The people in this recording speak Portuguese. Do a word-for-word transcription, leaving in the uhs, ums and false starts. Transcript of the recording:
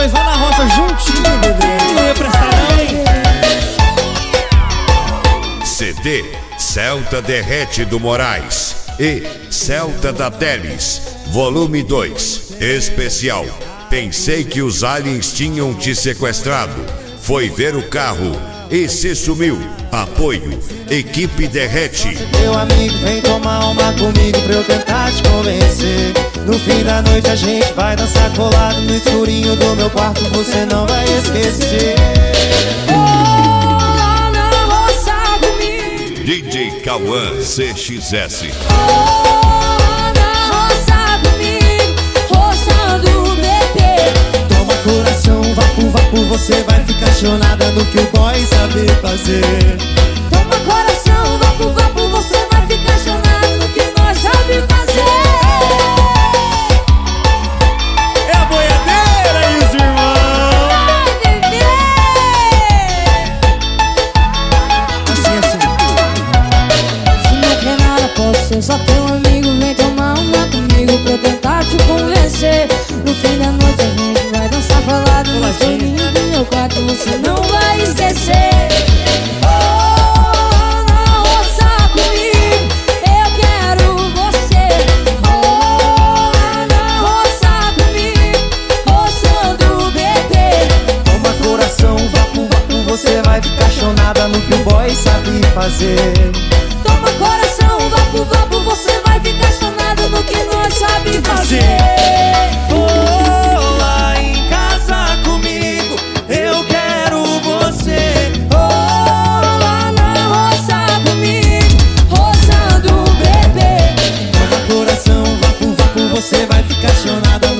dois lá na roça juntinho, bebê. Não ia prestar não. C D Celta Derrete do Moraes e Celta da Teles, volume dois, especial. Pensei que os aliens tinham te sequestrado. Foi ver o carro e se sumiu. Apoio, equipe Derrete. Meu amigo, vem tomar uma comigo pra eu tentar te convencer. No fim da noite a gente vai dançar colado no escurinho do meu quarto, você não vai esquecer. Oh, lá na roça comigo, D J Cauã C X S. oh, lá na roça comigo, roçando bebê. Toma coração, vapo, vapo, você vai ficar chonada no que o boy sabe fazer. Toma coração, vapo, vapo, você vai ficar chonado no que nós sabe fazer. É a boiadeira e os irmãos. Ai, bebê. Assim, assim. Se não quer nada, posso ser só teu amigo. Vem tomar uma comigo pra eu tentar te convencer. No fim da noite a gente vai dançar falado no escurinho do meu quarto, você não vai esquecer. Oh, na roça comigo, eu quero você. Oh, na roça comigo, roçando bebê. Toma coração, vapo, vapo, você vai ficar chonada no que o boy sabe fazer. Toma coração, vapo, vapo, você vai ficar chonado no que nós sabe fazer. Oh, lá em casa comigo, eu quero você. Oh, lá na roça comigo, roçando bebê. Toma coração, vapo, vapo, você vai ficar chonada